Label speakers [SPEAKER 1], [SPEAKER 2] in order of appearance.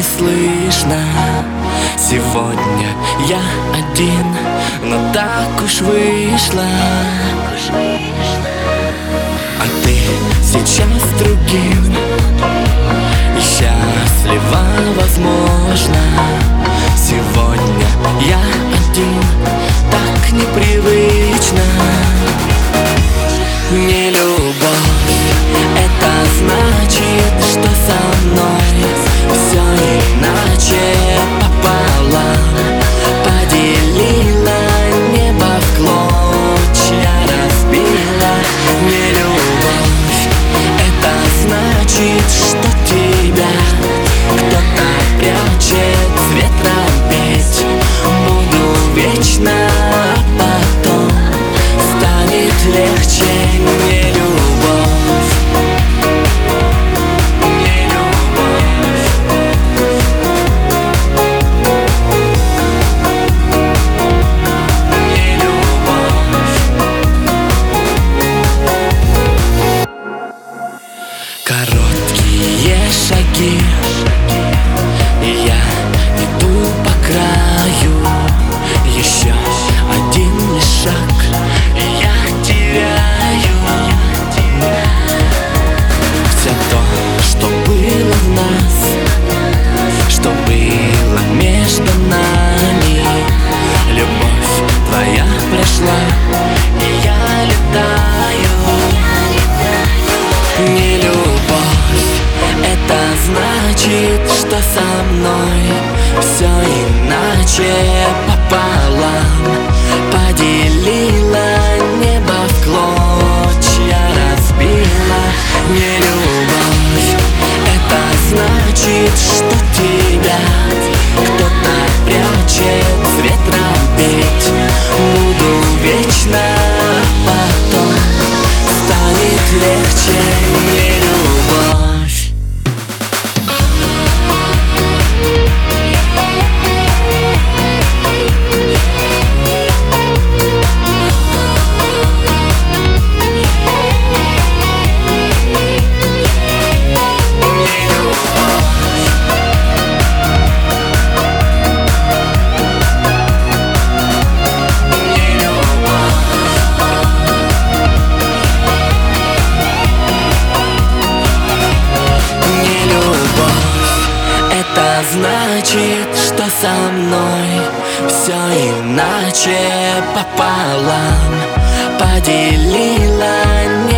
[SPEAKER 1] слышно. Сегодня я один, но так уж вышло. А ты сейчас с другим, и счастлива, возможно. Сегодня я один, так непривычно. Не любовь, это значит, что со мной все иначе. Пополам поделила, небо в клочья разбила. Не любовь, это значит, что тебя кто-то прячет в ветром петь. Буду вечно, а потом станет легче. Не любовь, не любовь, не любовь. Короткие шаги, и я иду по краю. Еще один лишь шаг, и я теряю все то, что было в нас, что было между нами. Любовь твоя прошла, и я летаю. Не любовь, это значит, что со мной все иначе. Пополам поделила, небо в клочья разбила. Не любовь, это значит, что тебя кто-то прячет в ветром петь. Буду вечно, а потом станет легче. Не любовь. Это значит, что со мной все иначе. Пополам поделила,